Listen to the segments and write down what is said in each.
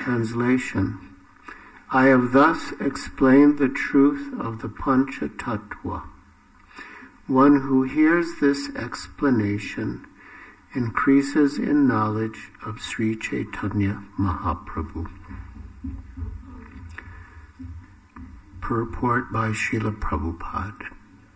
Translation. I have thus explained the truth of the Panchatattva. One who hears this explanation increases in knowledge of Sri Chaitanya Mahaprabhu. Purport by Srila Prabhupada.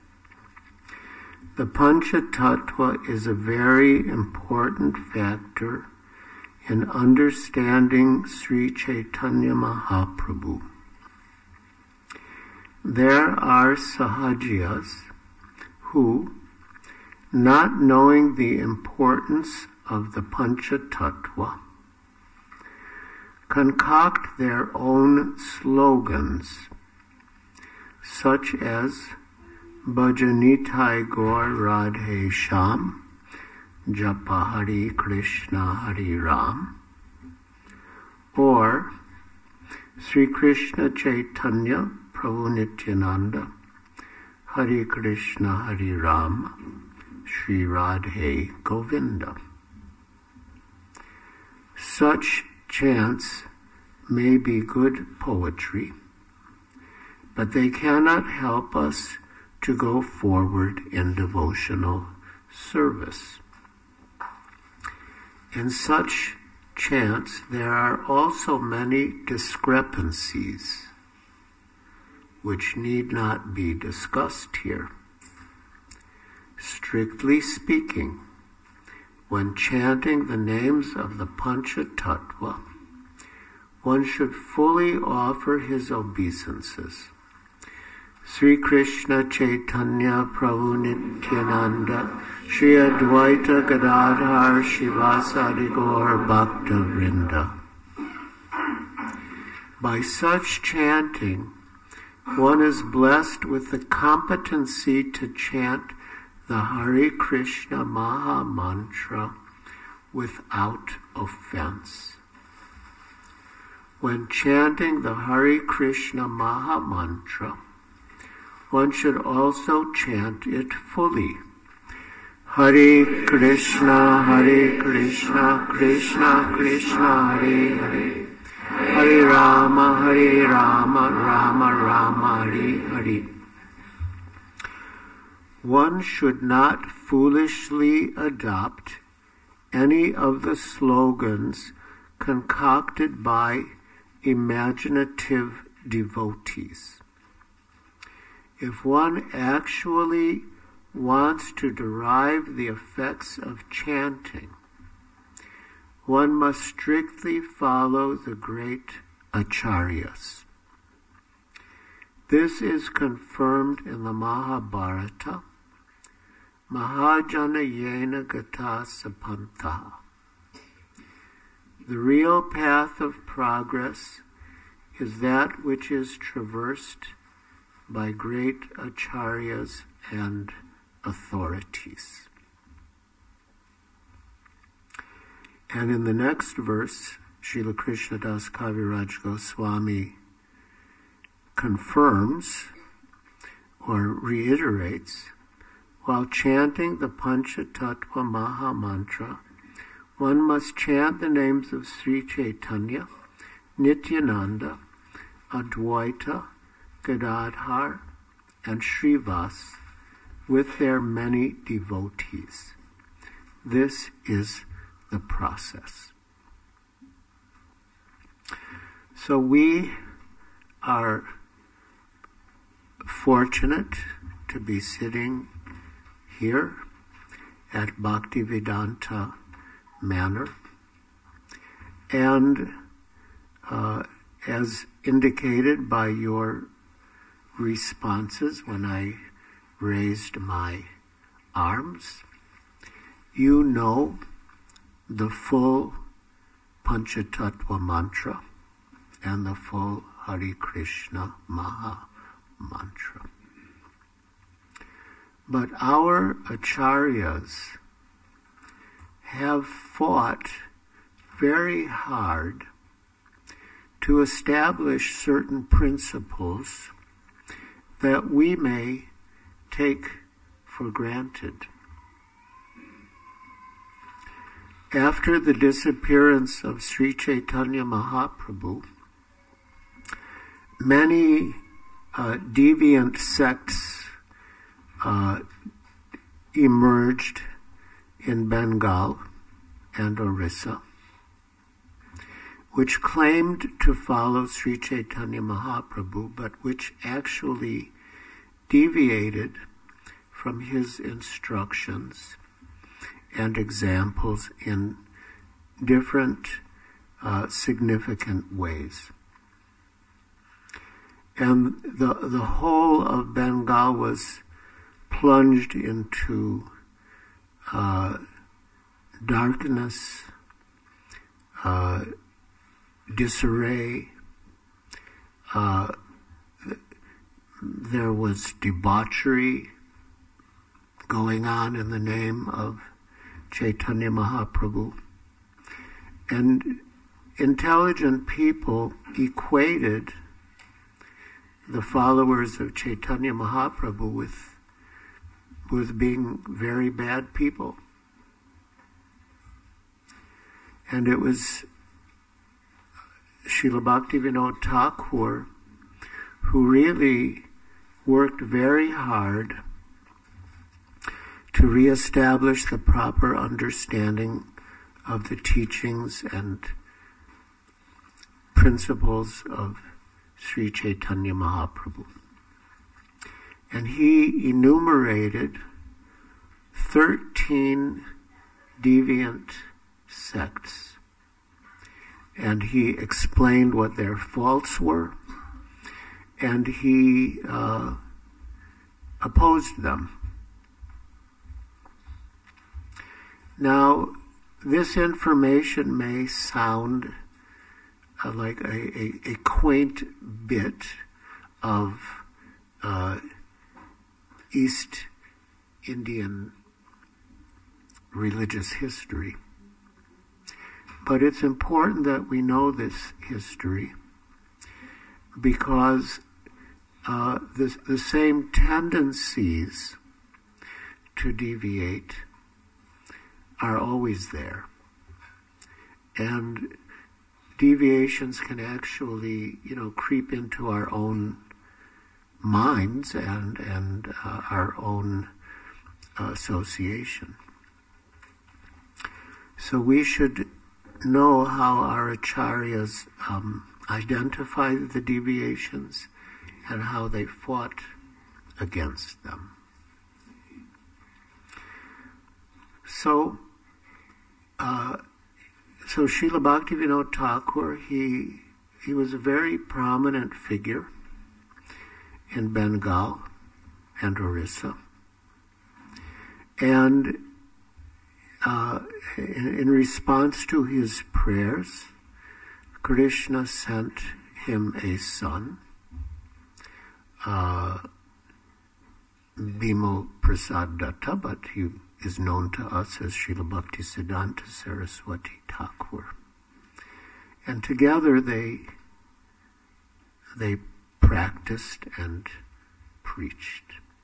The Panchatattva is a very important factor in understanding Sri Chaitanya Mahaprabhu. There are sahajiyas who, not knowing the importance of the Panchatattva, concoct their own slogans, such as Bhajanitai Gaur Radhe Shyam, Japa Hari Krishna Hari Ram, or Sri Krishna Chaitanya Prabhu Nityananda, Hari Krishna Hari Ram, Sri Radhe Govinda. Such chants may be good poetry, but they cannot help us to go forward in devotional service. In such chants, there are also many discrepancies which need not be discussed here. Strictly speaking, when chanting the names of the Panchatattva, one should fully offer his obeisances. Sri Krishna Chaitanya Prabhu Nityananda, Sri Advaita Gadadhar Shivasadi Gaur Bhakta Vrinda. By such chanting, one is blessed with the competency to chant the Hare Krishna Maha Mantra without offense. When chanting the Hare Krishna Maha Mantra, one should also chant it fully. Hare Krishna, Krishna Krishna, Hare Hare, Hare Rama, Rama Rama, Hare Hare. One should not foolishly adopt any of the slogans concocted by imaginative devotees. If one actually wants to derive the effects of chanting, one must strictly follow the great acharyas. This is confirmed in the Mahabharata, Mahajana Yena Gata Sapantha. The real path of progress is that which is traversed by great acharyas and authorities. And in the next verse, Srila Krishnadas Kaviraj Goswami confirms or reiterates, while chanting the Panchatattva Maha Mantra, one must chant the names of Sri Chaitanya, Nityananda, Advaita, Gadadhar, and Srivas with their many devotees. This is the process. So we are fortunate to be sitting here at Bhaktivedanta Manor, and as indicated by your responses when I raised my arms, you know the full Panchatattva mantra and the full Hare Krishna Maha Mantra. But our acharyas have fought very hard to establish certain principles that we may take for granted. After the disappearance of Sri Chaitanya Mahaprabhu, many deviant sects emerged in Bengal and Orissa, which claimed to follow Sri Chaitanya Mahaprabhu, but which actually deviated from his instructions and examples in different significant ways. And the whole of Bengal was plunged into darkness, disarray. There was debauchery going on in the name of Chaitanya Mahaprabhu. And intelligent people equated the followers of Chaitanya Mahaprabhu with being very bad people. And it was Srila Bhaktivinoda Thakur who really worked very hard to reestablish the proper understanding of the teachings and principles of Sri Chaitanya Mahaprabhu. And he enumerated 13 deviant sects. And he explained what their faults were, and he opposed them. Now, this information may sound like a quaint bit of East Indian religious history. But it's important that we know this history because the same tendencies to deviate are always there. And deviations can actually, creep into our own minds and our own association. So we should know how our acharyas identify the deviations and how they fought against them. So Srila Bhaktivinoda Thakur, he was a very prominent figure in Bengal and Orissa. And in response to his prayers, Krishna sent him a son, Bimal Prasad Datta, but he is known to us as Srila Bhaktisiddhanta Saraswati Thakur. And together they practiced and preached.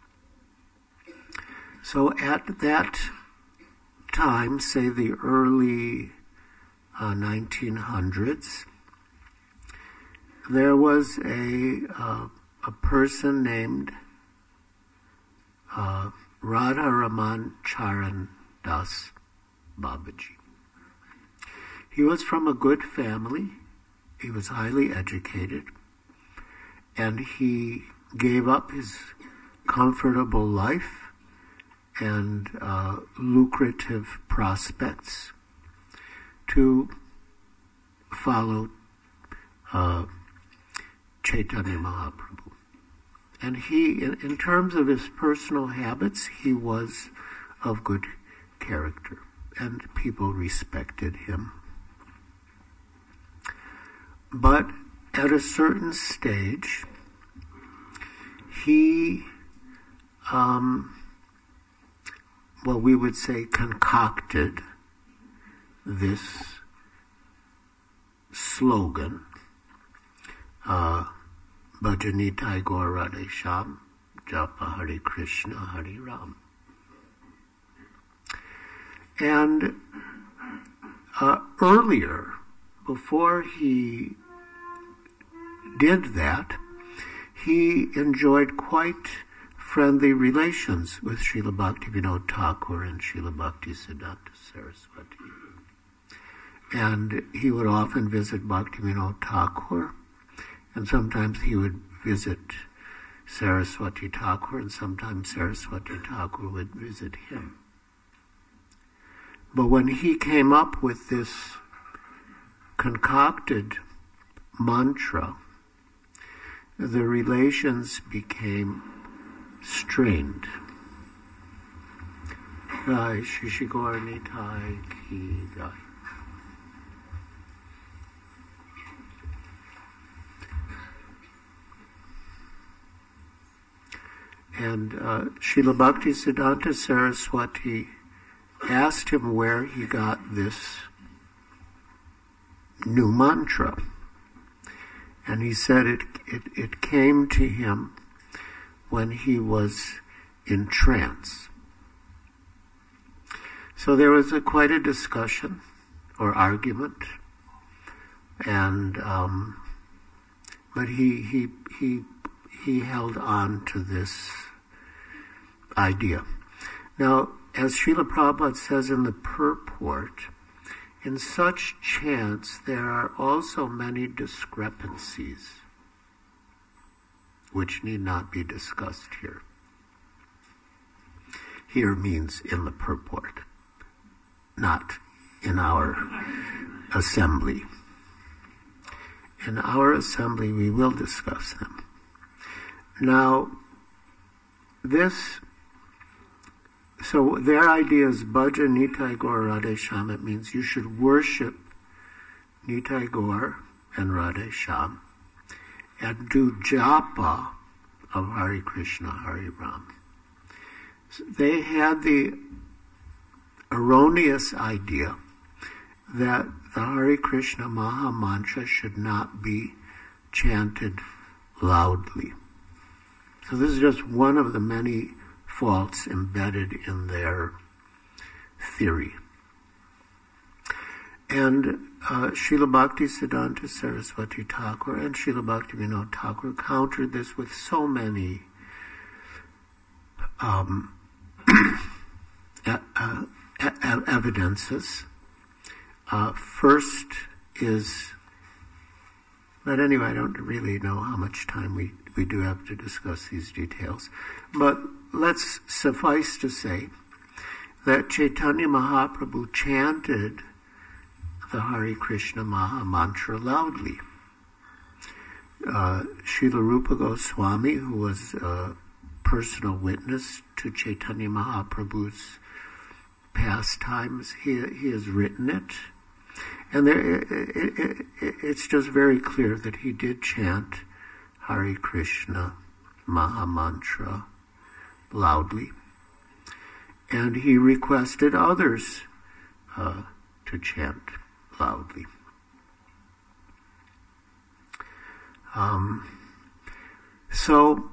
So at that time, say the early 1900s, there was a person named Radha Raman Charan Das Babaji. He was from a good family. He was highly educated. And he gave up his comfortable life and lucrative prospects to follow Chaitanya Mahaprabhu. And he, in terms of his personal habits, he was of good character, and people respected him. But at a certain stage, he, we would say concocted this slogan, Bhajanitai Gaur Radhe Shyam, Japa Hare Krishna Hare Ram. And Earlier, before he did that, he enjoyed quite friendly relations with Srila Bhaktivinoda Thakur and Srila Bhaktisiddhanta Saraswati. And he would often visit Bhaktivinoda Thakur, and sometimes he would visit Saraswati Thakur, and sometimes Saraswati Thakur would visit him. But when he came up with this concocted mantra, the relations became strained. Jai Shri Gaur Nitai Ki Jai. And Srila Bhaktisiddhanta Saraswati asked him where he got this new mantra. And he said it came to him when he was in trance. So there was quite a discussion or argument, and but he held on to this idea. Now, as Srila Prabhupada says in the purport, in such chants there are also many discrepancies which need not be discussed here. Here means in the purport, not in our assembly. In our assembly we will discuss them. Now, so their idea is Bhaja Nitai Gaur Radhe Shyam. It means you should worship Nitai Gaur and Radhe Shyam and do japa of Hare Krishna, Hare Ram. So they had the erroneous idea that the Hare Krishna Maha Mantra should not be chanted loudly. So this is just one of the many faults embedded in their theory. And Srila Bhaktisiddhanta Saraswati Thakur and Srila Bhaktivinoda Thakur countered this with so many evidences. First is, but anyway, I don't really know how much time we do have to discuss these details. But let's suffice to say that Chaitanya Mahaprabhu chanted the Hare Krishna Maha Mantra loudly. Srila Rupa Goswami, who was a personal witness to Chaitanya Mahaprabhu's pastimes, he has written it. And it's just very clear that he did chant Hare Krishna Maha Mantra loudly. And he requested others to chant loudly. So,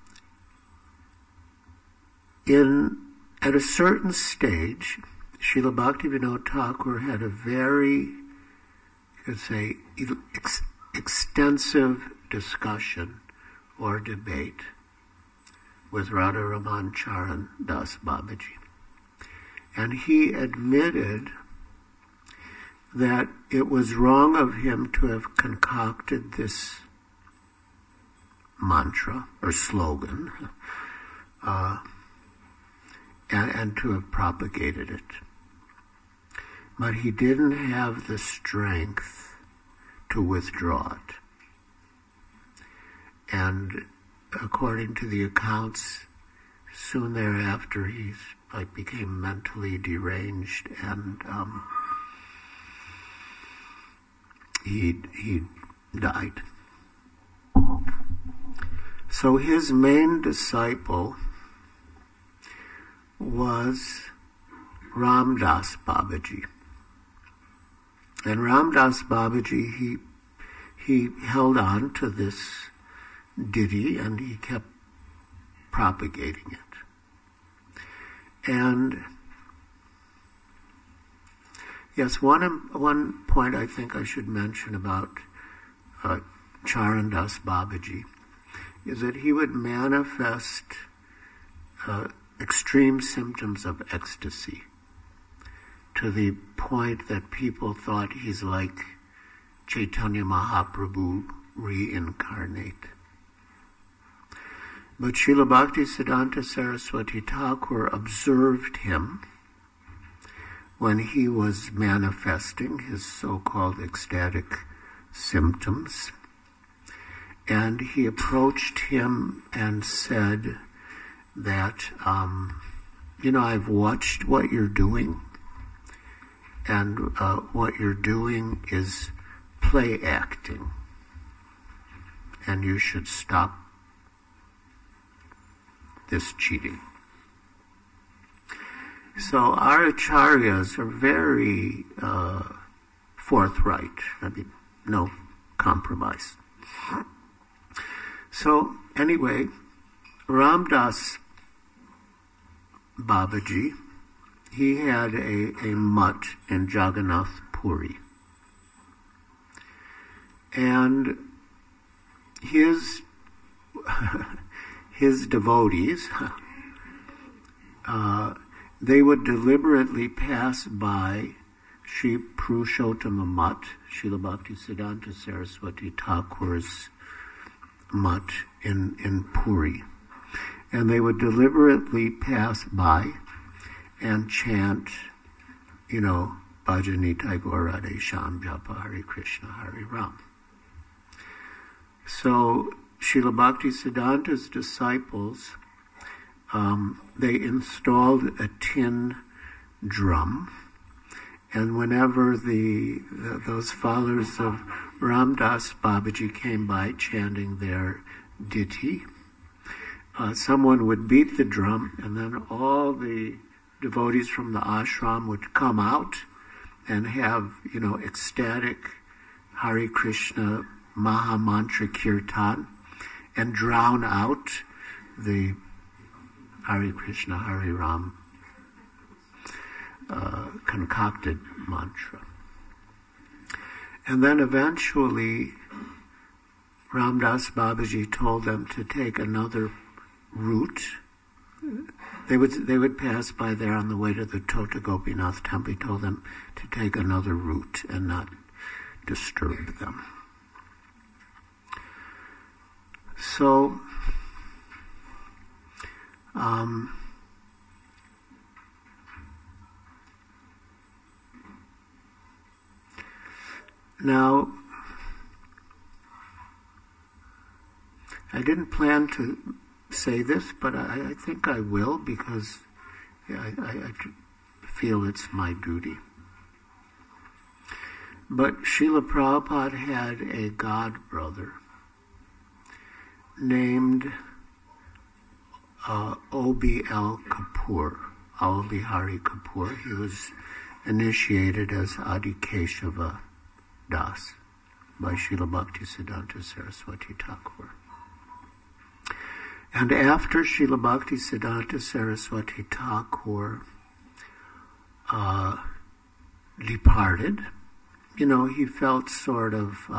at a certain stage, Srila Bhaktivinoda Thakur had a very, you could say, extensive discussion or debate with Radha Raman Charan Das Babaji. And he admitted that it was wrong of him to have concocted this mantra or slogan and to have propagated it. But he didn't have the strength to withdraw it. And according to the accounts, soon thereafter he became mentally deranged, and he died. So his main disciple was Ram Das Babaji. And Ram Das Babaji, he held on to this ditty and he kept propagating it. And Yes, one point I think I should mention about Charandas Babaji is that he would manifest extreme symptoms of ecstasy to the point that people thought he's like Chaitanya Mahaprabhu reincarnate. But Srila Bhaktisiddhanta Saraswati Thakur observed him when he was manifesting his so-called ecstatic symptoms. And he approached him and said that, I've watched what you're doing, and what you're doing is play acting, and you should stop this cheating. So our acharyas are very forthright. I mean, no compromise. So anyway, Ramdas Babaji, he had a mutt in Jagannath Puri. And his devotees, they would deliberately pass by Sri Purushottama Mutt, Srila Bhaktisiddhanta Saraswati Thakur's mutt in Puri. And they would deliberately pass by and chant, Bhajani Tagore Radhe Shyam Japa Hare Krishna Hare Ram. So Srila Bhaktisiddhanta's disciples, they installed a tin drum, and whenever those followers of Ramdas Babaji came by chanting their ditthi, someone would beat the drum, and then all the devotees from the ashram would come out and have, ecstatic Hare Krishna Maha Mantra Kirtan and drown out the Hare Krishna Hare Ram concocted mantra. And then eventually Ramdas Babaji told them to take another route. They would pass by there on the way to the Tota Gopinath temple. He told them to take another route and not disturb them. So, now, I didn't plan to say this, but I think I will, because I feel it's my duty. But Srila Prabhupada had a god brother named O.B.L. Kapoor, Aul Bihari Kapoor. He was initiated as Adi Keshava Das by Srila Bhaktisiddhanta Saraswati Thakur. And after Srila Bhaktisiddhanta Saraswati Thakur departed, he felt sort of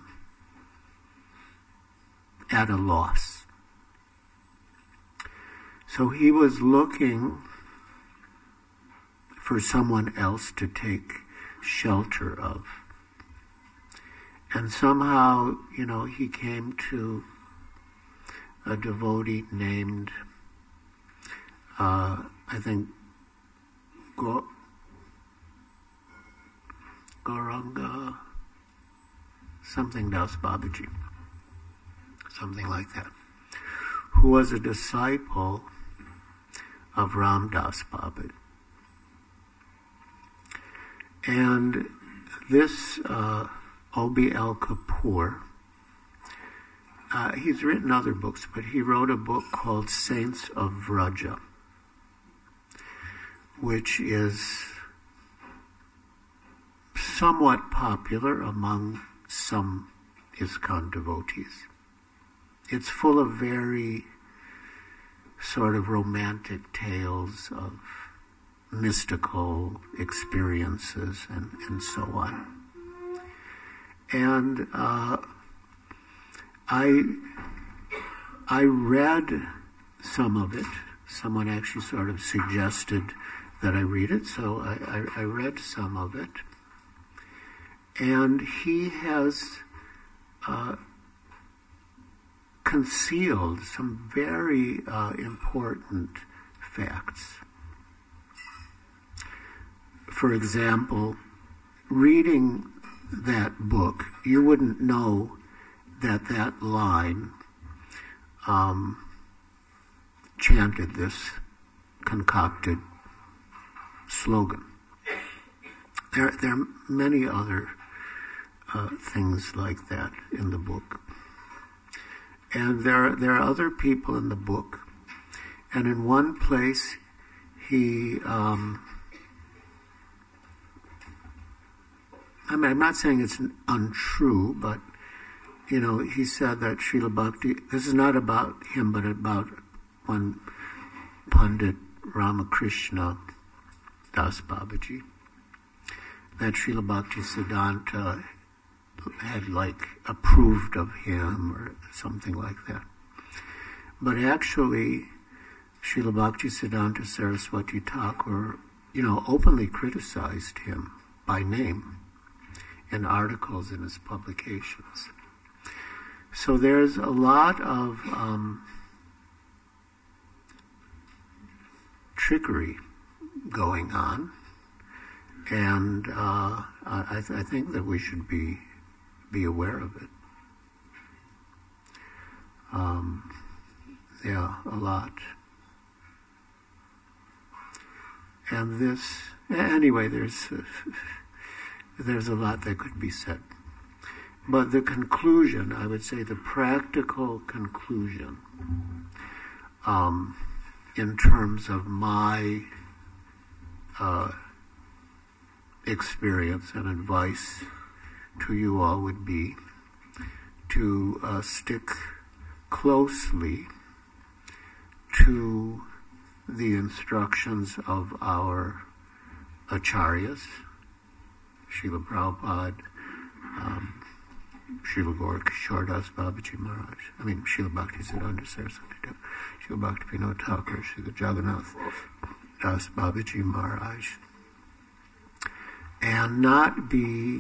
at a loss. So he was looking for someone else to take shelter of. And somehow, he came to a devotee named, I think, Gauranga, something Das Babaji, something like that, who was a disciple of Ramdas Babaji. And this O.B.L. Kapoor, he's written other books, but he wrote a book called Saints of Vraja, which is somewhat popular among some ISKCON devotees. It's full of very sort of romantic tales of mystical experiences and so on. And I read some of it. Someone actually sort of suggested that I read it, so I read some of it. And he has concealed some very important facts. For example, reading that book, you wouldn't know that line chanted this concocted slogan. There are many other things like that in the book. And there are other people in the book. And in one place, he... I'm not saying it's untrue, but, he said that Srila Bhakti... This is not about him, but about one Pandit Ramakrishna Das Babaji, that Srila Bhakti Siddhanta had approved of him or something like that. But actually, Srila Bhakti Siddhanta Saraswati Thakur, openly criticized him by name in articles in his publications. So there's a lot of trickery going on, and I think that we should be aware of it. A lot. And anyway, there's a lot that could be said. But the conclusion, I would say the practical conclusion, in terms of my experience and advice to you all, would be to stick closely to the instructions of our acharyas, Srila Prabhupada, Srila Gaura Das Babaji Maharaj, Srila Bhakti Siddhanta Saraswati Thakur, Srila Bhakti Vinod Thakur, Srila Jagannath Das Babaji Maharaj, and not be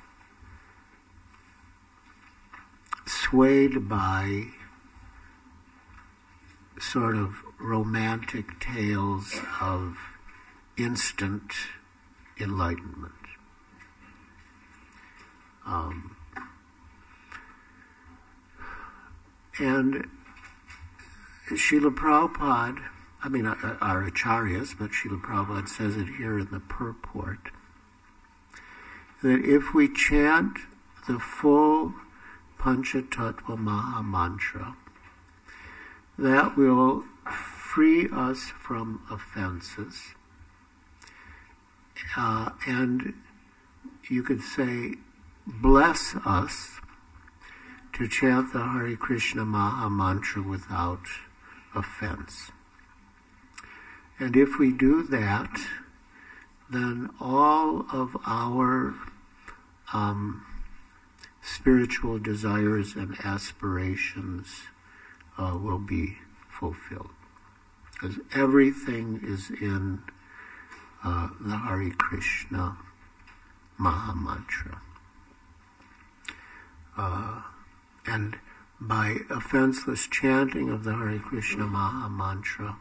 swayed by sort of romantic tales of instant enlightenment. And Srila Prabhupada, our acharyas, but Srila Prabhupada says it here in the purport, that if we chant the full Panchatattva Maha Mantra, that will free us from offenses, and you could say, bless us to chant the Hare Krishna Maha Mantra without offense. And if we do that, then all of our spiritual desires and aspirations will be fulfilled. Because everything is in the Hare Krishna Maha Mantra. And by offenseless chanting of the Hare Krishna Maha Mantra,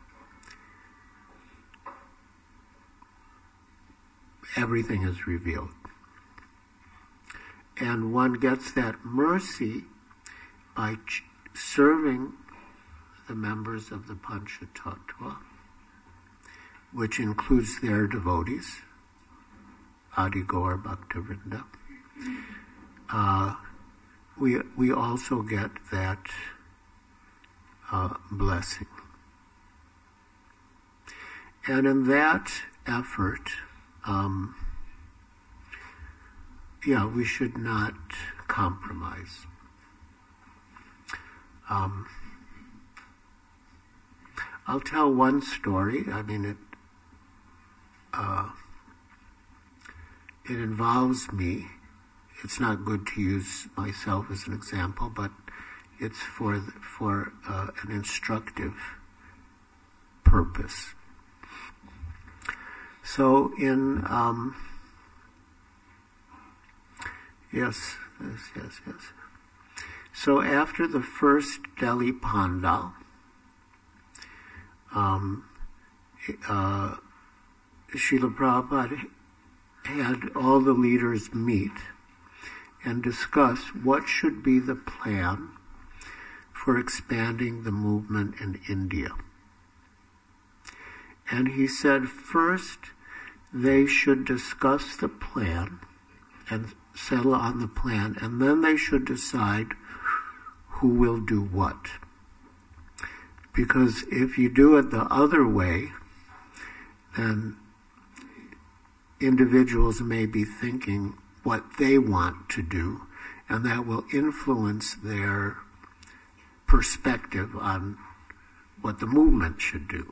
everything is revealed. And one gets that mercy by serving the members of the Panchatattva, which includes their devotees, Adi Gaur Bhaktivinoda. We also get that blessing. And in that effort, we should not compromise. I'll tell one story. it involves me. It's not good to use myself as an example, but it's for an instructive purpose. So yes. So after the first Delhi Pandal, Srila Prabhupada had all the leaders meet and discuss what should be the plan for expanding the movement in India. And he said first they should discuss the plan and settle on the plan, and then they should decide who will do what. Because if you do it the other way, then individuals may be thinking what they want to do, and that will influence their perspective on what the movement should do.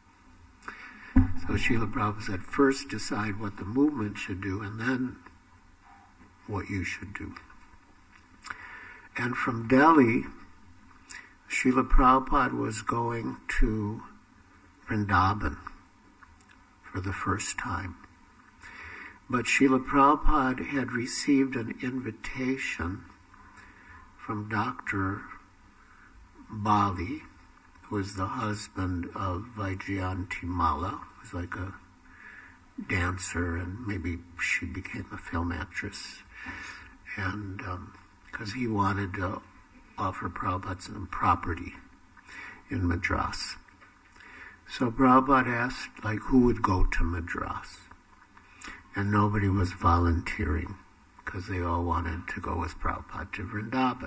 So Srila Prabhupada said, first decide what the movement should do, and then what you should do. And from Delhi, Srila Prabhupada was going to Vrindavan for the first time. But Srila Prabhupada had received an invitation from Dr. Bali, who was the husband of Vaijayanti Mala, who was like a dancer, and maybe she became a film actress. And because he wanted to offer Prabhupada some property in Madras. So Prabhupada asked, who would go to Madras? And nobody was volunteering, because they all wanted to go with Prabhupada to Vrindavan.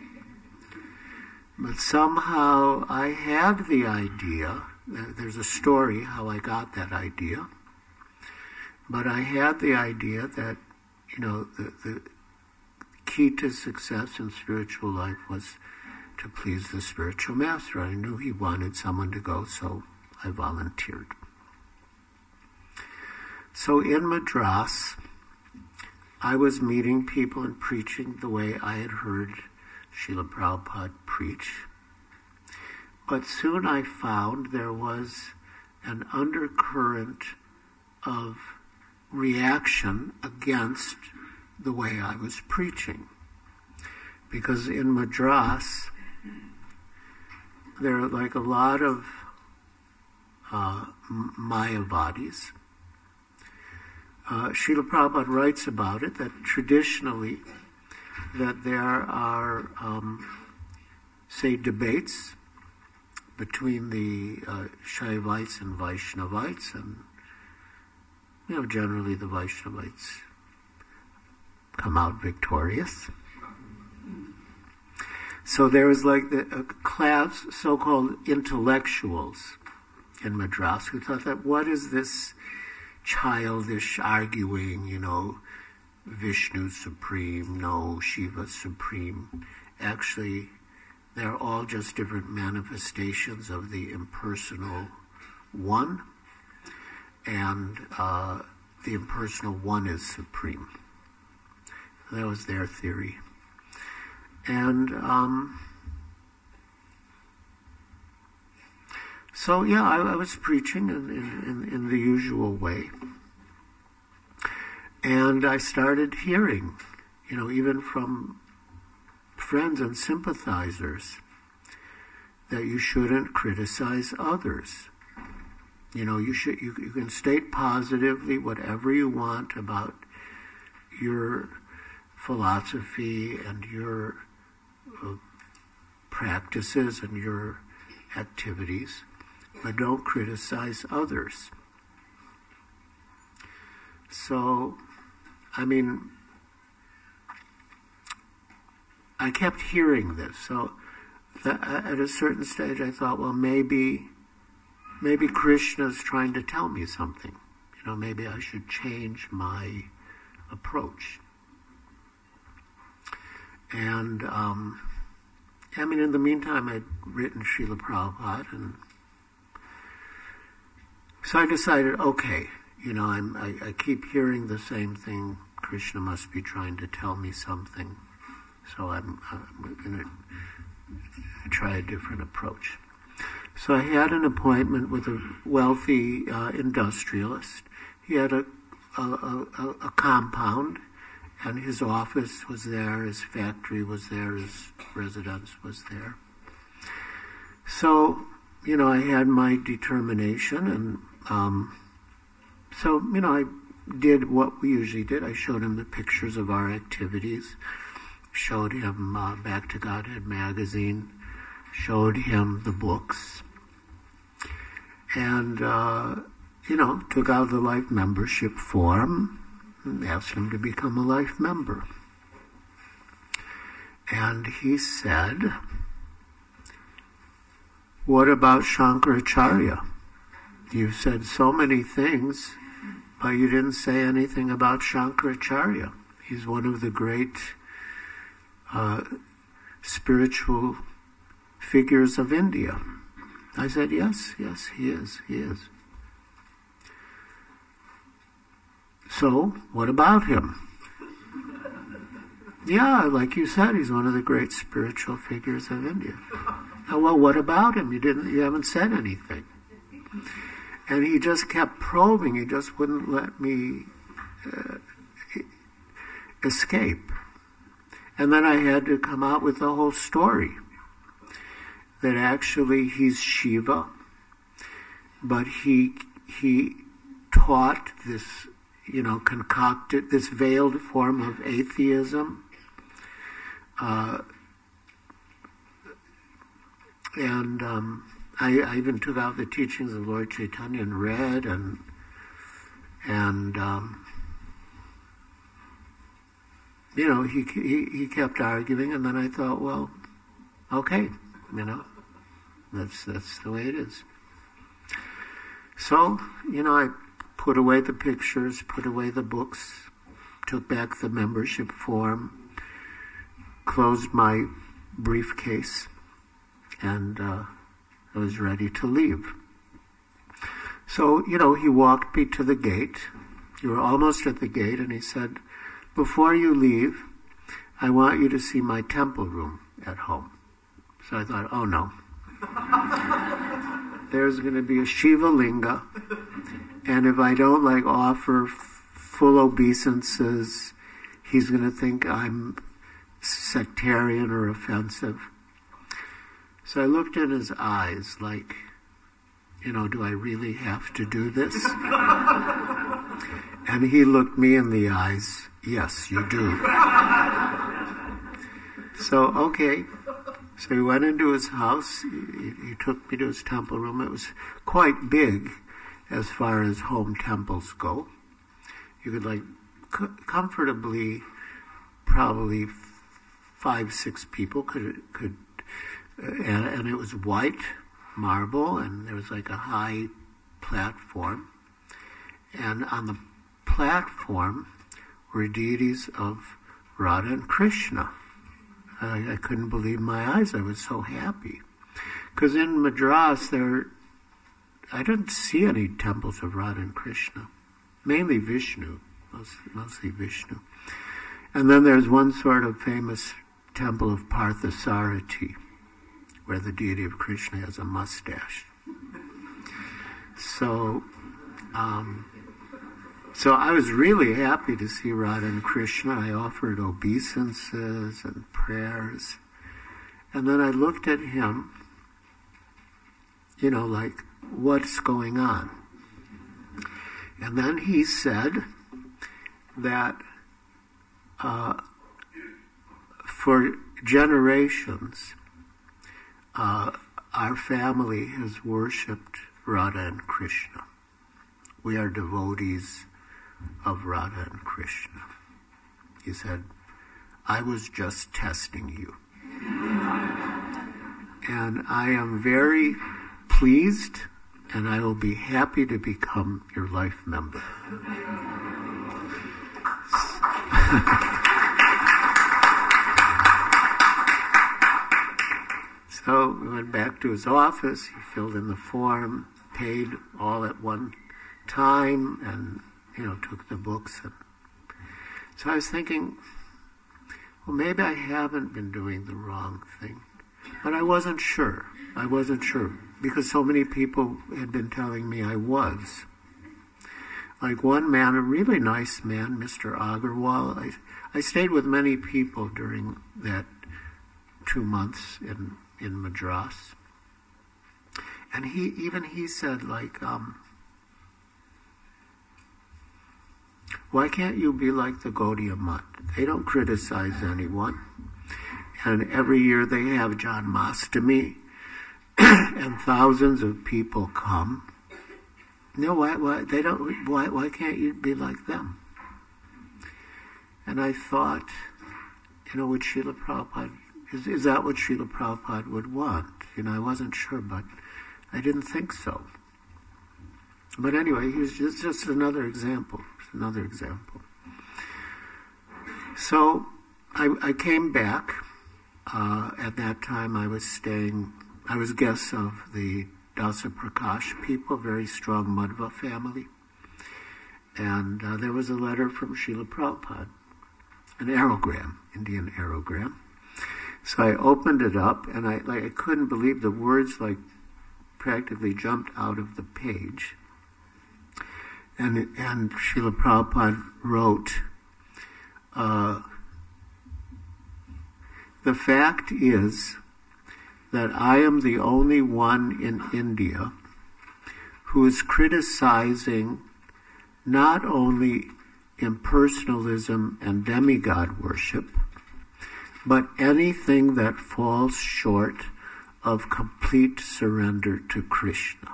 But somehow I had the idea, there's a story how I got that idea, but I had the idea that, the key to success in spiritual life was to please the spiritual master. I knew he wanted someone to go, so I volunteered. So in Madras, I was meeting people and preaching the way I had heard Srila Prabhupada preach. But soon I found there was an undercurrent of reaction against the way I was preaching. Because in Madras, there are a lot of Mayavadis. Srila Prabhupada writes about it, that traditionally, that there are, say, debates between the Shaivites and Vaishnavites, and, generally the Vaishnavites come out victorious. So there was a class, so-called intellectuals in Madras, who thought that what is this childish arguing, Vishnu supreme, no, Shiva supreme. Actually, they're all just different manifestations of the impersonal one, and the impersonal one is supreme. That was their theory. And so, I was preaching in the usual way. And I started hearing, even from friends and sympathizers, that you shouldn't criticize others. You can state positively whatever you want about your philosophy and your practices and your activities, but don't criticize others. So, I kept hearing this. So, at a certain stage, I thought, well, maybe Krishna's trying to tell me something. Maybe I should change my approach. And, in the meantime, I'd written Srila Prabhupada, and so I decided, okay, I keep hearing the same thing. Krishna must be trying to tell me something. So I'm going to try a different approach. So I had an appointment with a wealthy industrialist. He had a compound, and his office was there, his factory was there, his residence was there. So, I had my determination, and I did what we usually did. I showed him the pictures of our activities, showed him Back to Godhead magazine, showed him the books, and, took out the life membership form and asked him to become a life member. And he said, "What about Shankaracharya? You said so many things, but you didn't say anything about Shankaracharya. He's one of the great spiritual figures of India." I said, yes, he is. So, what about him? Yeah, like you said, he's one of the great spiritual figures of India. Well, what about him? You haven't said anything. And he just kept probing. He just wouldn't let me escape. And then I had to come out with the whole story. That actually he's Shiva, but he taught this, concocted this veiled form of atheism, and I even took out the teachings of Lord Chaitanya and read, and he kept arguing, and then I thought, well, okay, that's the way it is. So, I put away the pictures, put away the books, took back the membership form, closed my briefcase, and I was ready to leave. So, he walked me to the gate. You were almost at the gate, and he said, "Before you leave, I want you to see my temple room at home." So I thought, oh no. There's going to be a Shiva Linga, and if I don't offer full obeisances, he's going to think I'm sectarian or offensive. So I looked in his eyes do I really have to do this? And he looked me in the eyes, yes, you do. So, okay. So we went into his house. He took me to his temple room. It was quite big as far as home temples go. You could comfortably, probably 5-6 people could and it was white marble, and there was a high platform. And on the platform were deities of Radha and Krishna. I couldn't believe my eyes. I was so happy. Because in Madras, I didn't see any temples of Radha and Krishna. Mainly Vishnu. Mostly Vishnu. And then there's one sort of famous temple of Parthasarathi, where the deity of Krishna has a mustache. So I was really happy to see Radha and Krishna. I offered obeisances and prayers. And then I looked at him, what's going on? And then he said that for generations, our family has worshipped Radha and Krishna. We are devotees of Radha and Krishna. He said, I was just testing you. And I am very pleased, and I will be happy to become your life member. So we went back to his office. He filled in the form, paid all at one time and, took the books. And so I was thinking, well, maybe I haven't been doing the wrong thing. But I wasn't sure. Because so many people had been telling me I was. Like one man, a really nice man, Mr. Agarwal. I stayed with many people during that 2 months in Madras. And he said, like, why can't you be like the Gaudiya Mutt? They don't criticize anyone. And every year they have Janmashtami, and thousands of people come. Why can't you be like them? And I thought, would Srila Prabhupada, is that what Srila Prabhupada would want? I wasn't sure, but I didn't think so. But anyway, it's just another example. So I came back. At that time I was guest of the Dasa Prakash people, very strong Madhva family. And there was a letter from Srila Prabhupada, an aerogram, Indian aerogram. So I opened it up, and I couldn't believe the words practically jumped out of the page. And Srila Prabhupada wrote, the fact is that I am the only one in India who is criticizing not only impersonalism and demigod worship, but anything that falls short of complete surrender to Krishna.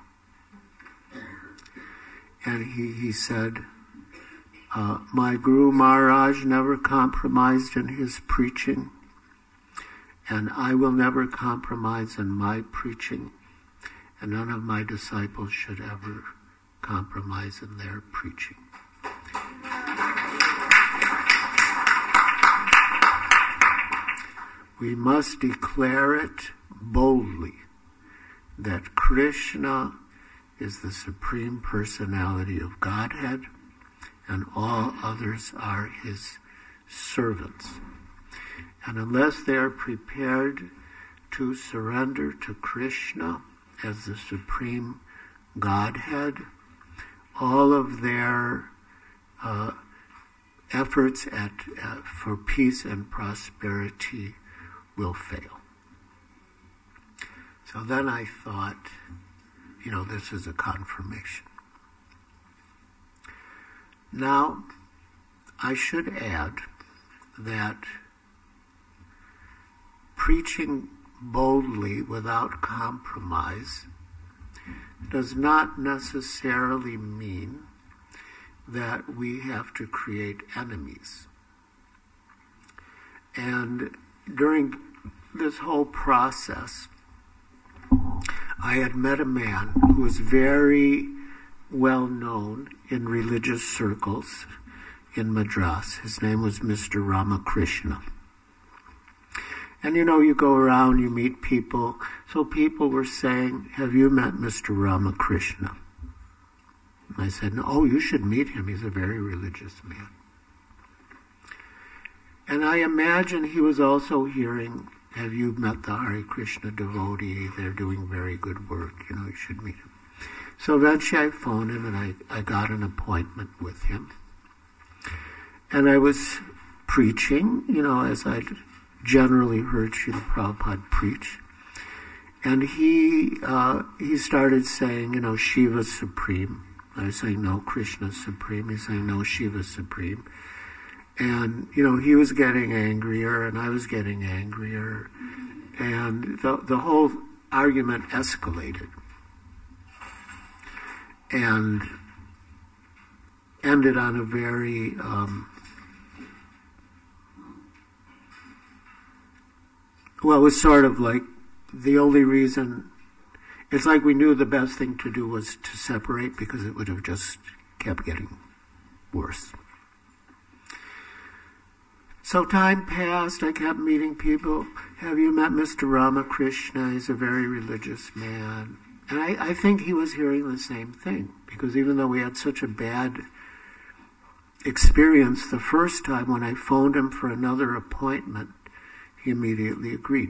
And he said, my Guru Maharaj never compromised in his preaching, and I will never compromise in my preaching, and none of my disciples should ever compromise in their preaching. We must declare it boldly that Krishna is the Supreme Personality of Godhead, and all others are his servants. And unless they are prepared to surrender to Krishna as the Supreme Godhead, all of their efforts for peace and prosperity will fail. So then I thought, this is a confirmation. Now, I should add that preaching boldly without compromise does not necessarily mean that we have to create enemies. And during this whole process, I had met a man who was very well known in religious circles in Madras. His name was Mr. Ramakrishna. And you go around, you meet people. So people were saying, have you met Mr. Ramakrishna? And I said, no, you should meet him. He's a very religious man. And I imagine he was also hearing, have you met the Hare Krishna devotee? They're doing very good work. You should meet him. So eventually I phoned him, and I got an appointment with him. And I was preaching, as I'd generally heard Srila Prabhupada preach. And he started saying, Shiva's supreme. I was saying, no, Krishna's supreme. He's saying, no, Shiva's supreme. And, he was getting angrier, and I was getting angrier. And the whole argument escalated. And ended on a very it was sort of like the only reason, it's like we knew the best thing to do was to separate, because it would have just kept getting worse. So time passed, I kept meeting people. Have you met Mr. Ramakrishna? He's a very religious man. And I think he was hearing the same thing, because even though we had such a bad experience the first time, when I phoned him for another appointment, he immediately agreed.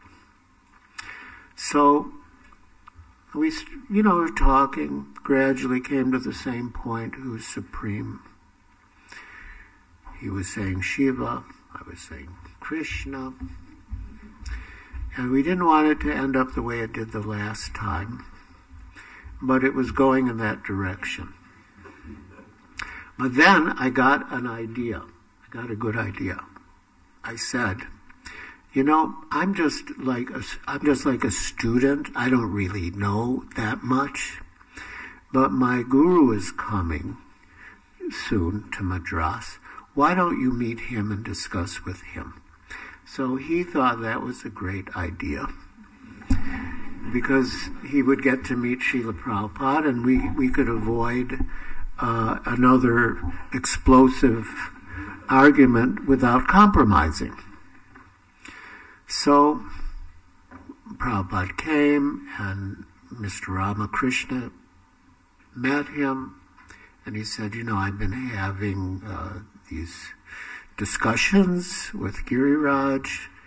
So we, were talking, gradually came to the same point: who's supreme? He was saying Shiva, I was saying Krishna. And we didn't want it to end up the way it did the last time, but it was going in that direction. But then I got an idea. I got a good idea. I said, I'm just like a student. I don't really know that much, but my guru is coming soon to Madras. Why don't you meet him and discuss with him? So he thought that was a great idea, because he would get to meet Srila Prabhupada, and we could avoid another explosive argument without compromising. So Prabhupada came, and Mr. Ramakrishna met him, and he said, I've been having these discussions with Giriraj,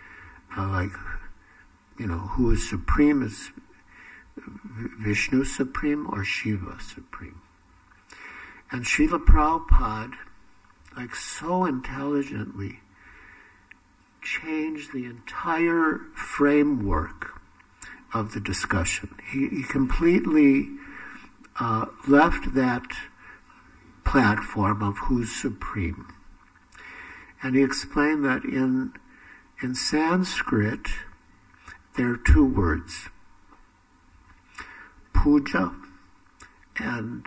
who is supreme? Is Vishnu supreme or Shiva supreme? And Srila Prabhupada, so intelligently, changed the entire framework of the discussion. He completely left that platform of who's supreme. And he explained that in Sanskrit, there are two words: puja and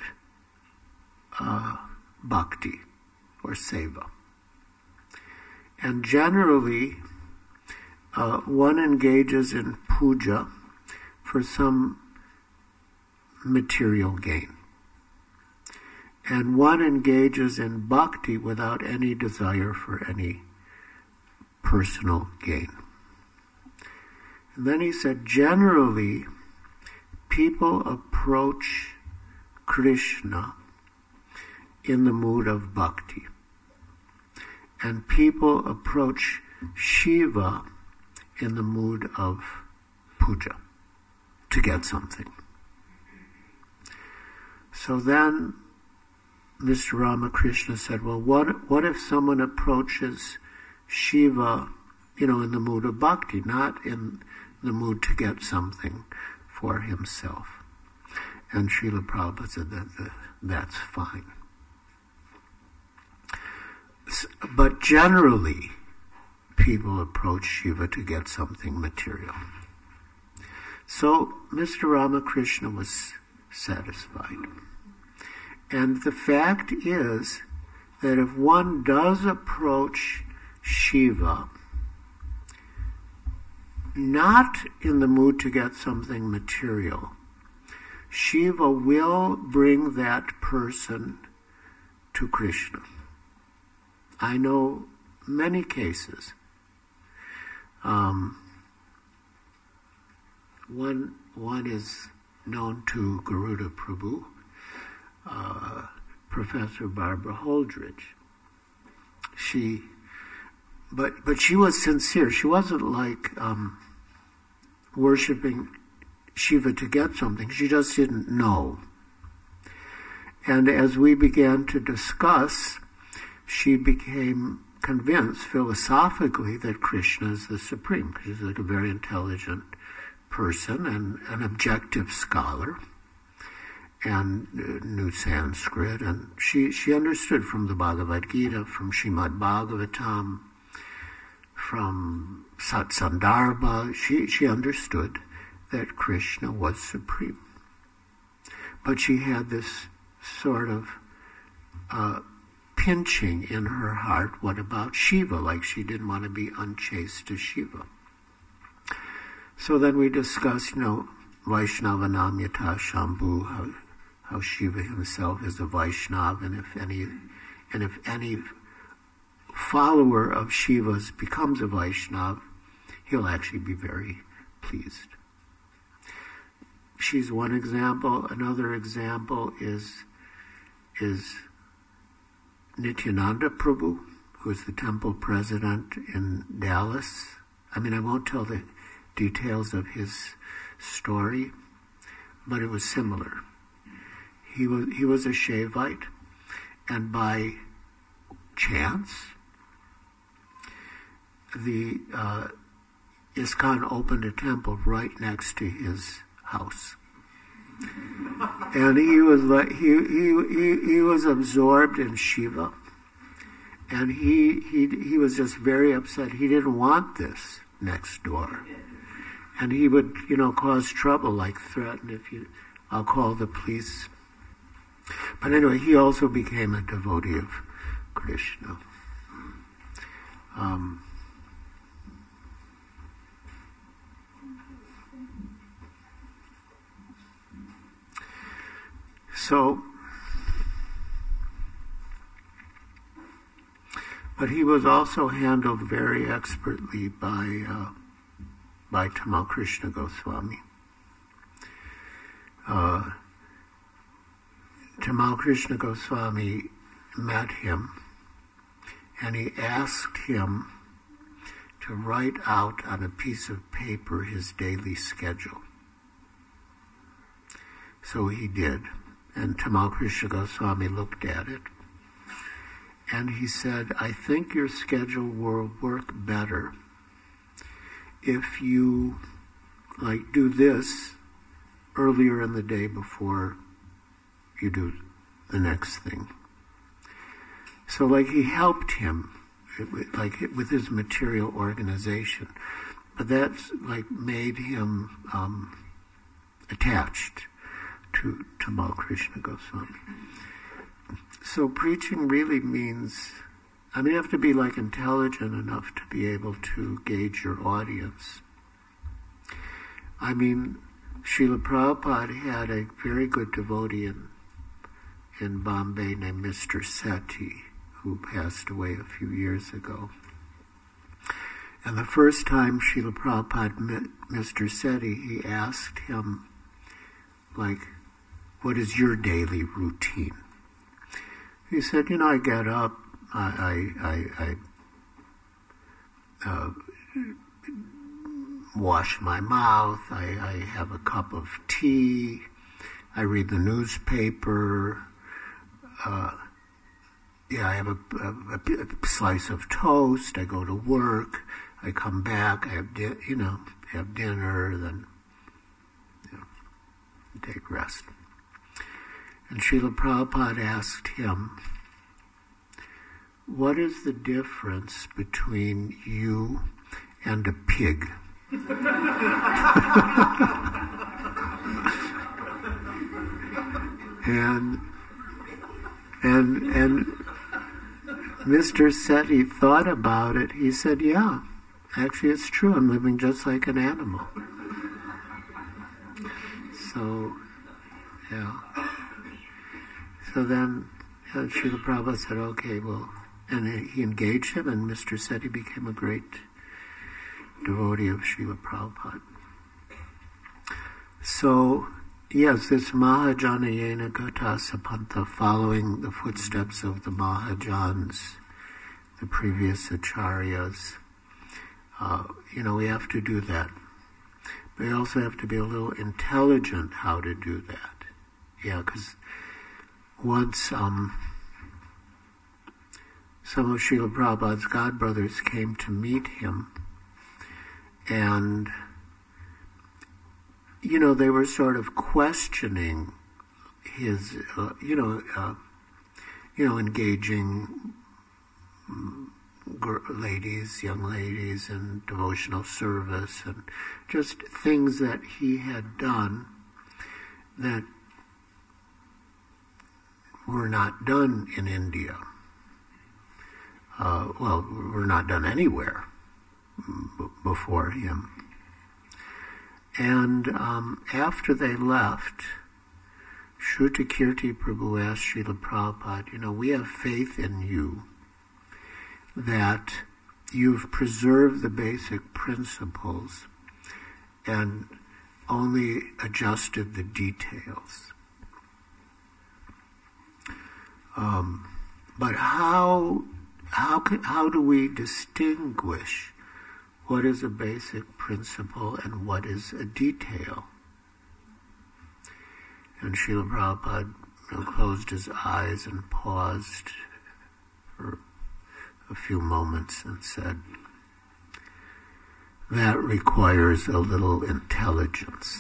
bhakti, or seva. And generally, one engages in puja for some material gain, and one engages in bhakti without any desire for any personal gain. And then he said, generally, people approach Krishna in the mood of bhakti, and people approach Shiva in the mood of puja, to get something. So then Mr. Ramakrishna said, well, what if someone approaches Shiva, in the mood of bhakti, not in the mood to get something for himself? And Srila Prabhupada said that's fine. But generally, people approach Shiva to get something material. So Mr. Ramakrishna was satisfied. And the fact is that if one does approach Shiva not in the mood to get something material, Shiva will bring that person to Krishna. I know many cases. One is known to Garuda Prabhu, Professor Barbara Holdridge. But she was sincere. She wasn't like worshiping Shiva to get something. She just didn't know. And as we began to discuss, she became convinced philosophically that Krishna is the supreme. She's like a very intelligent person and an objective scholar, and knew Sanskrit, and she understood from the Bhagavad Gita, from Srimad Bhagavatam, from Satsandarbha. She understood that Krishna was supreme. But she had this sort of pinching in her heart. What about Shiva? Like she didn't want to be unchaste to Shiva. So then we discussed, Vaishnava Namyata Shambhu, how Shiva himself is a Vaishnava, and if any follower of Shiva's becomes a Vaishnava, he'll actually be very pleased. she's one example. Another example is Nityananda Prabhu, who is the temple president in Dallas. I mean, I won't tell the details of his story, but it was similar. He was a Shaivite, and by chance, the ISKCON opened a temple right next to his house, and he was like he was absorbed in Shiva, and he was just very upset. He didn't want this next door, and he would cause trouble, like threaten I'll call the police. But anyway, he also became a devotee of Krishna. But he was also handled very expertly by Tamal Krishna Goswami. Tamal Krishna Goswami met him, and he asked him to write out on a piece of paper his daily schedule. So he did, and Tamal Krishna Goswami looked at it, and he said, I think your schedule will work better if you do this earlier in the day before you do the next thing. So he helped him with his material organization, but that's made him attached to Tamal Krishna Goswami. So preaching really means, you have to be intelligent enough to be able to gauge your audience. Srila Prabhupada had a very good devotee in Bombay named Mr. Sethi, who passed away a few years ago. And the first time Srila Prabhupada met Mr. Sethi, he asked him, what is your daily routine? He said, I get up, I wash my mouth, I have a cup of tea, I read the newspaper, I have a slice of toast, I go to work, I come back, I have have dinner, then take rest. And Srila Prabhupada asked him, what is the difference between you and a pig? and Mr. Sethi thought about it. He said, yeah, actually it's true. I'm living just like an animal. So, yeah. So then Srila Prabhupada said, okay, well, and he engaged him, and Mr. Sethi became a great devotee of Srila Prabhupada. So, yes, this Mahajanayena Gata Sapanta, following the footsteps of the Mahajans, the previous Acharyas, we have to do that. But we also have to be a little intelligent how to do that. Yeah, because once some of Srila Prabhupada's godbrothers came to meet him, and they were sort of questioning his engaging young ladies in devotional service, and just things that he had done that were not done in India. Were not done anywhere before him. And after they left, Shrutakirti Prabhu asked Srila Prabhupada, we have faith in you that you've preserved the basic principles, and only adjusted the details. But how do we distinguish what is a basic principle and what is a detail? And Srila Prabhupada closed his eyes and paused for a few moments and said, that requires a little intelligence.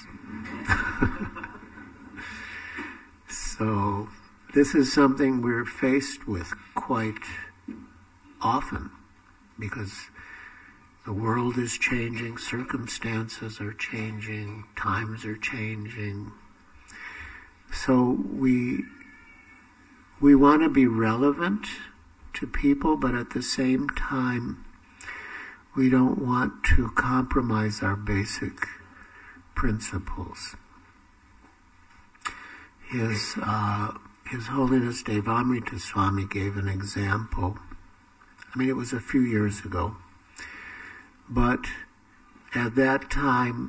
So this is something we're faced with quite often, because the world is changing, circumstances are changing, times are changing. So we want to be relevant to people, but at the same time, we don't want to compromise our basic principles. His Holiness Devamrita Swami gave an example. I mean, it was a few years ago, but at that time,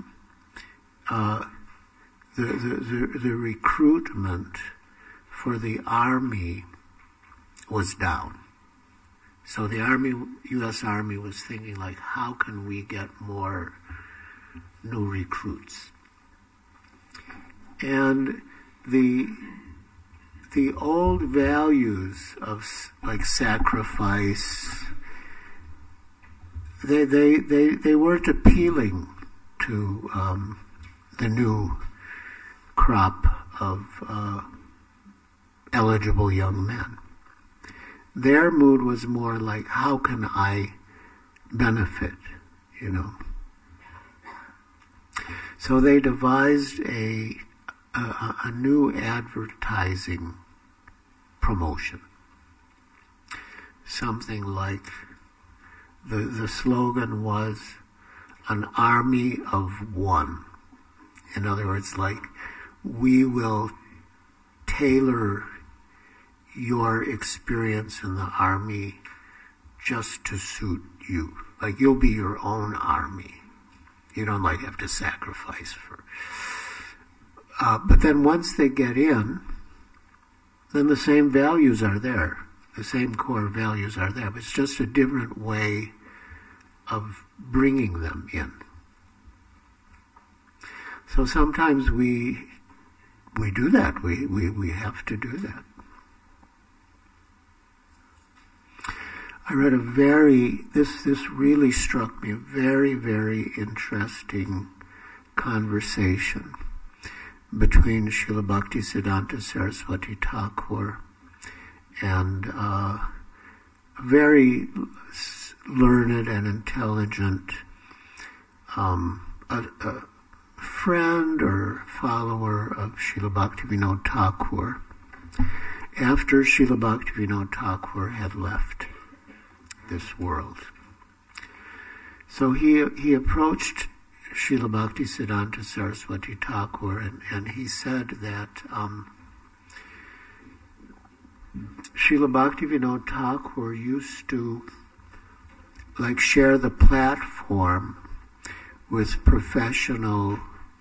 the recruitment for the army was down. So the U.S. Army was thinking, like, how can we get more new recruits? And the old values of, like, sacrifice, they weren't appealing to the new crop of eligible young men. Their mood was more like, how can I benefit, So they devised a new advertising promotion. Something like, the slogan was, an army of one. In other words, like, we will tailor your experience in the army just to suit you. Like, you'll be your own army. You don't, like, have to sacrifice for... but then once they get in, then the same values are there. The same core values are there. But it's just a different way of bringing them in. So sometimes we do that. We have to do that. I read this really struck me, a very, very interesting conversation between Srila Bhaktisiddhanta Saraswati Thakur and a very learned and intelligent a friend or follower of Srila Bhaktivinoda Thakur, after Srila Bhaktivinoda Thakur had left this world. So he approached Srila Bhaktisiddhanta Saraswati Thakur and he said that Srila Bhaktivinoda Thakur used to, like, share the platform with professional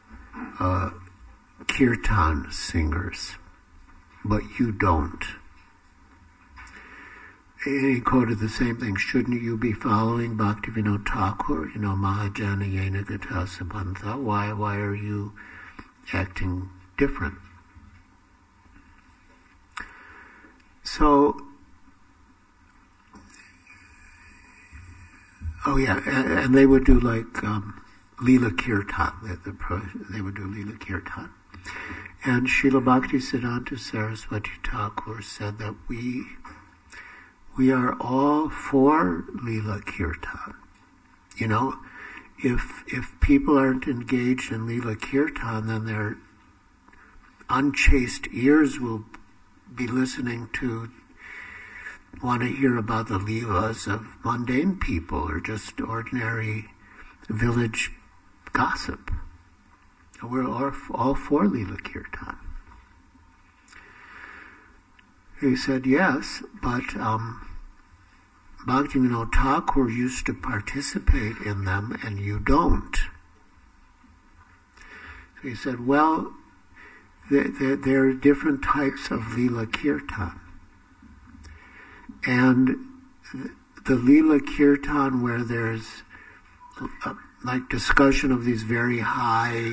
kirtan singers, but you don't. And he quoted the same thing. Shouldn't you be following Bhaktivinoda Thakur? Mahajana Yena Gata Sabantha. Why are you acting different? So, and they would do like Leela Kirtan. They would do Leela Kirtan. And Srila Bhaktisiddhanta Saraswati Thakur said that we are all for Leela Kirtan. If people aren't engaged in Leela Kirtan, then their unchaste ears will be listening to, want to hear about the Leelas of mundane people or just ordinary village gossip. We're all for Leela Kirtan. He said, yes, but Bhaktivinoda Thakur used to participate in them and you don't. He said, well, there are different types of Lila Kirtan. And the Lila Kirtan where there's like discussion of these very high,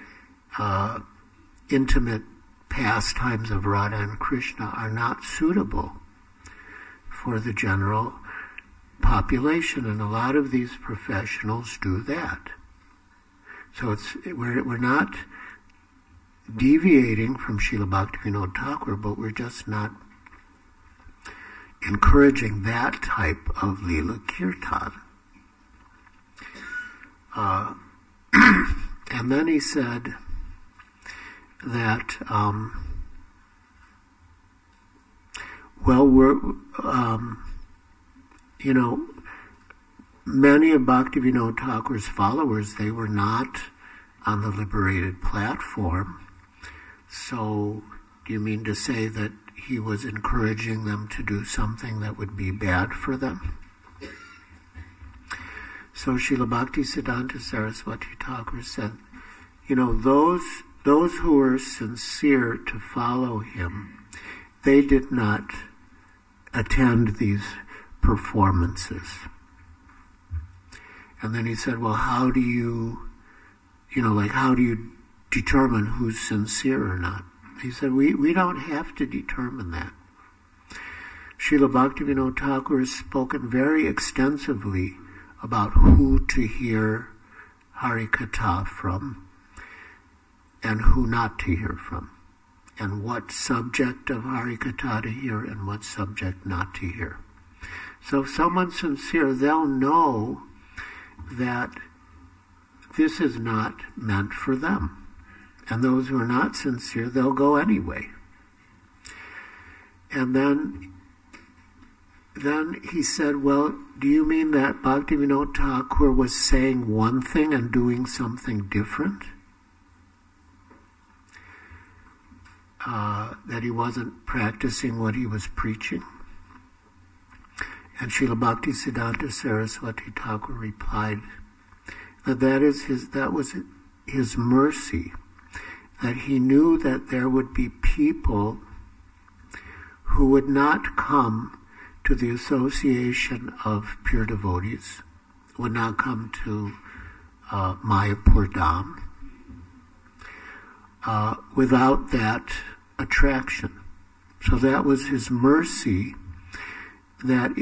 intimate pastimes of Radha and Krishna are not suitable for the general population, and a lot of these professionals do that. So we're not deviating from Srila Bhaktivinoda Thakur, but we're just not encouraging that type of Leela Kirtan. And then he said that, many of Bhaktivinoda Thakur's followers, they were not on the liberated platform. So, do you mean to say that he was encouraging them to do something that would be bad for them? So Srila Bhaktisiddhanta Saraswati Thakur said, those who were sincere to follow him, they did not attend these performances. And then he said, well, how do you determine who's sincere or not? He said, we don't have to determine that. Srila Bhaktivinoda Thakur has spoken very extensively about who to hear Harikatha from and who not to hear from, and what subject of Harikatha to hear and what subject not to hear. So if someone's sincere, they'll know that this is not meant for them. And those who are not sincere, they'll go anyway. And then he said, well, do you mean that Bhaktivinoda Thakur was saying one thing and doing something different? That he wasn't practicing what he was preaching? And Srila Bhaktisiddhanta Saraswati Thakur replied that was his mercy, that he knew that there would be people who would not come to the association of pure devotees, would not come to Mayapur Dham without that attraction. So that was his mercy, that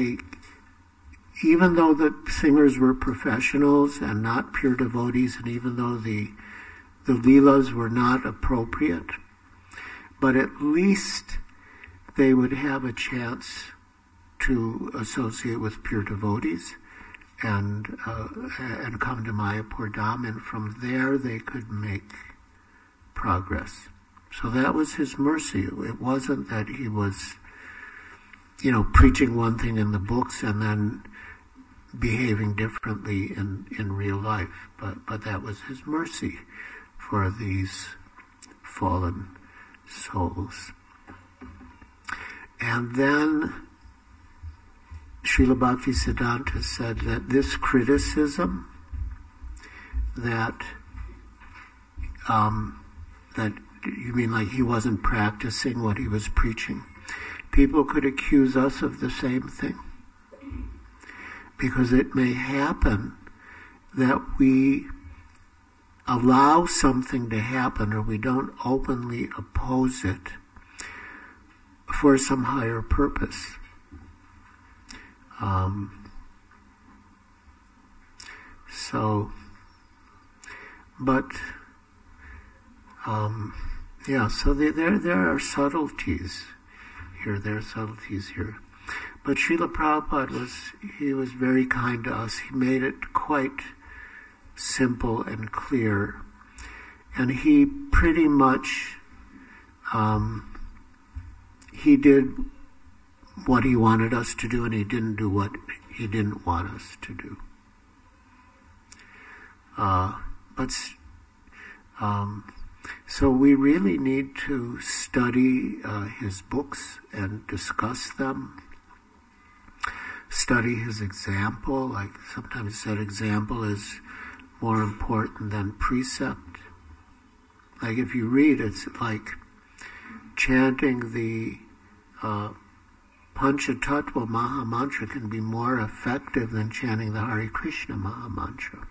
even though the singers were professionals and not pure devotees, and even though the leelas were not appropriate, but at least they would have a chance to associate with pure devotees and come to Mayapur Dham, and from there they could make progress. So that was his mercy. It wasn't that he was, preaching one thing in the books and then behaving differently in real life, but that was his mercy for these fallen souls. And then Srila Bhaktisiddhanta said that this criticism that you mean like he wasn't practicing what he was preaching, people could accuse us of the same thing. Because it may happen that we allow something to happen, or we don't openly oppose it for some higher purpose. So there are subtleties here. There are subtleties here. But Srila Prabhupada was very kind to us. He made it quite simple and clear. And he pretty much, he did what he wanted us to do, and he didn't do what he didn't want us to do. So we really need to study his books and discuss them. Study his example. Like sometimes that example is more important than precept. Like if you read, it's like chanting the Panchatattva Maha Mantra can be more effective than chanting the Hare Krishna Maha Mantra.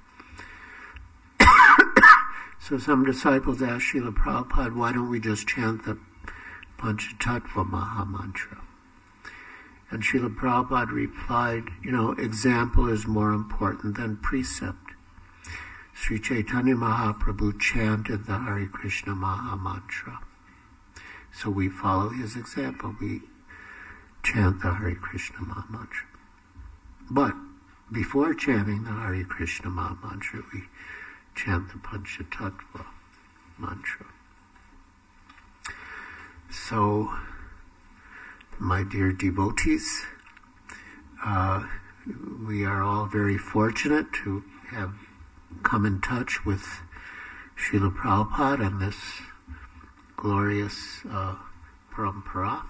So some disciples asked Srila Prabhupada, why don't we just chant the Panchatattva Maha Mantra? And Srila Prabhupada replied, example is more important than precept. Sri Chaitanya Mahaprabhu chanted the Hare Krishna Maha Mantra. So we follow his example. We chant the Hare Krishna Maha Mantra. But before chanting the Hare Krishna Maha Mantra, we chant the Panchatattva Mantra. So, my dear devotees, we are all very fortunate to have come in touch with Srila Prabhupada and this glorious parampara.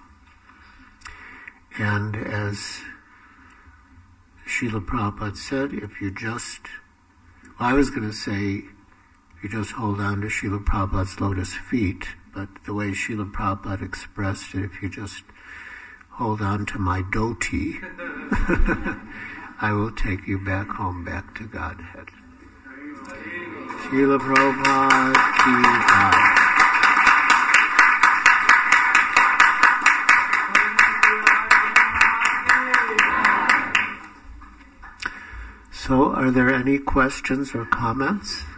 And as Srila Prabhupada said, if you just, I was going to say, you just hold on to Srila Prabhupada's lotus feet, but the way Srila Prabhupada expressed it, if you just hold on to my dhoti, I will take you back home, back to Godhead. Srila Prabhupada ki jai. So, are there any questions or comments?